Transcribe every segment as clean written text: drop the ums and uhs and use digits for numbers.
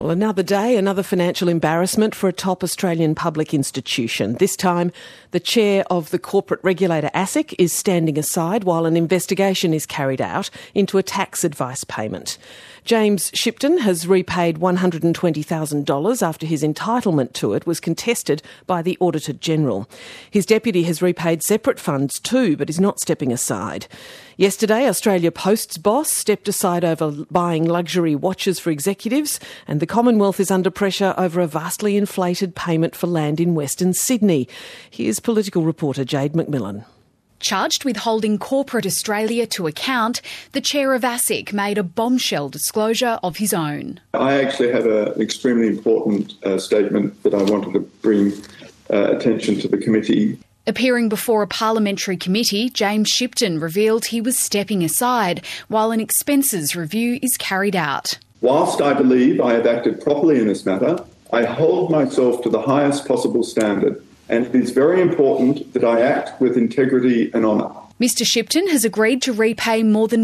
Well, another day, another financial embarrassment for a top Australian public institution. This time, the chair of the corporate regulator ASIC is standing aside while an investigation is carried out into a tax advice payment. James Shipton has repaid $120,000 after his entitlement to it was contested by the Auditor-General. His deputy has repaid separate funds too, but is not stepping aside. Yesterday, Australia Post's boss stepped aside over buying luxury watches for executives, and the Commonwealth is under pressure over a vastly inflated payment for land in Western Sydney. Here's political reporter Jade McMillan. Charged with holding corporate Australia to account, the chair of ASIC made a bombshell disclosure of his own. I actually have an extremely important statement that I wanted to bring attention to the committee. Appearing before a parliamentary committee, James Shipton revealed he was stepping aside while an expenses review is carried out. Whilst I believe I have acted properly in this matter, I hold myself to the highest possible standard, and it is very important that I act with integrity and honour. Mr Shipton has agreed to repay more than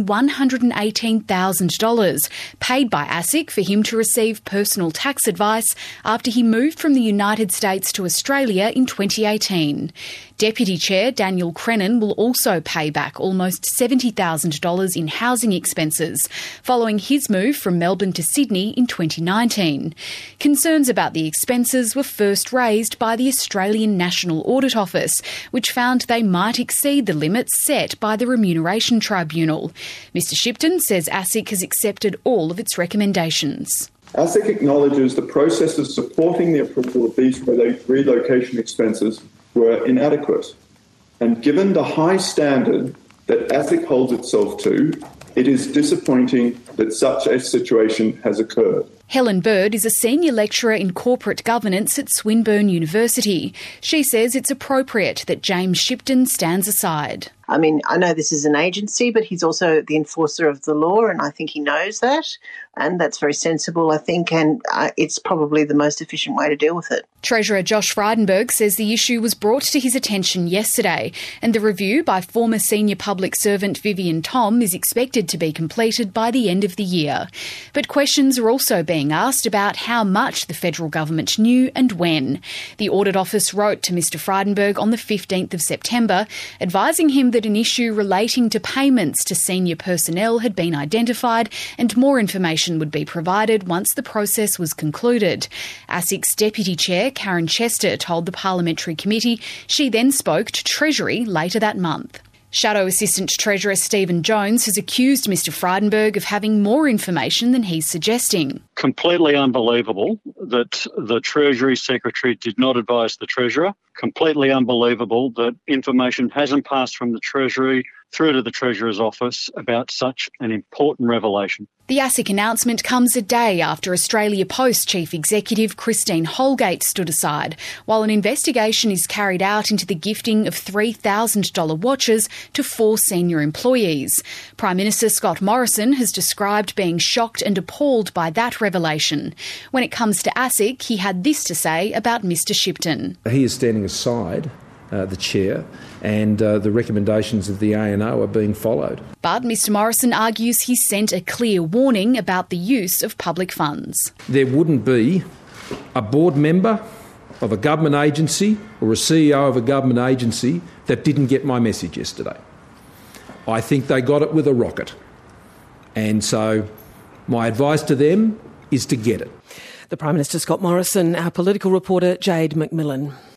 $118,000 paid by ASIC for him to receive personal tax advice after he moved from the United States to Australia in 2018. Deputy Chair Daniel Crennan will also pay back almost $70,000 in housing expenses following his move from Melbourne to Sydney in 2019. Concerns about the expenses were first raised by the Australian National Audit Office, which found they might exceed the limits set by the Remuneration Tribunal. Mr Shipton says ASIC has accepted all of its recommendations. ASIC acknowledges the processes supporting the approval of these relocation expenses were inadequate, and given the high standard that ASIC holds itself to, it is disappointing that such a situation has occurred. Helen Bird is a senior lecturer in corporate governance at Swinburne University. She says it's appropriate that James Shipton stands aside. I mean, I know this is an agency, but he's also the enforcer of the law, and I think he knows that, and that's very sensible, I think, and it's probably the most efficient way to deal with it. Treasurer Josh Frydenberg says the issue was brought to his attention yesterday, and the review by former senior public servant Vivian Thom is expected to be completed by the end of the year. But questions are also being asked about how much the federal government knew and when. The Audit Office wrote to Mr Frydenberg on the 15th of September, advising him that an issue relating to payments to senior personnel had been identified and more information would be provided once the process was concluded. ASIC's Deputy Chair, Karen Chester, told the Parliamentary Committee she then spoke to Treasury later that month. Shadow Assistant Treasurer Stephen Jones has accused Mr Frydenberg of having more information than he's suggesting. Completely unbelievable that the Treasury Secretary did not advise the Treasurer. Completely unbelievable that information hasn't passed from the Treasury through to the Treasurer's office about such an important revelation. The ASIC announcement comes a day after Australia Post Chief Executive Christine Holgate stood aside, while an investigation is carried out into the gifting of $3,000 watches to 4 senior employees. Prime Minister Scott Morrison has described being shocked and appalled by that revelation. When it comes to ASIC, he had this to say about Mr Shipton. He is standing aside, the chair, and the recommendations of the ANO are being followed. But Mr Morrison argues he sent a clear warning about the use of public funds. There wouldn't be a board member of a government agency or a CEO of a government agency that didn't get my message yesterday. I think they got it with a rocket. And so my advice to them is to get it. The Prime Minister Scott Morrison, our political reporter Jade McMillan.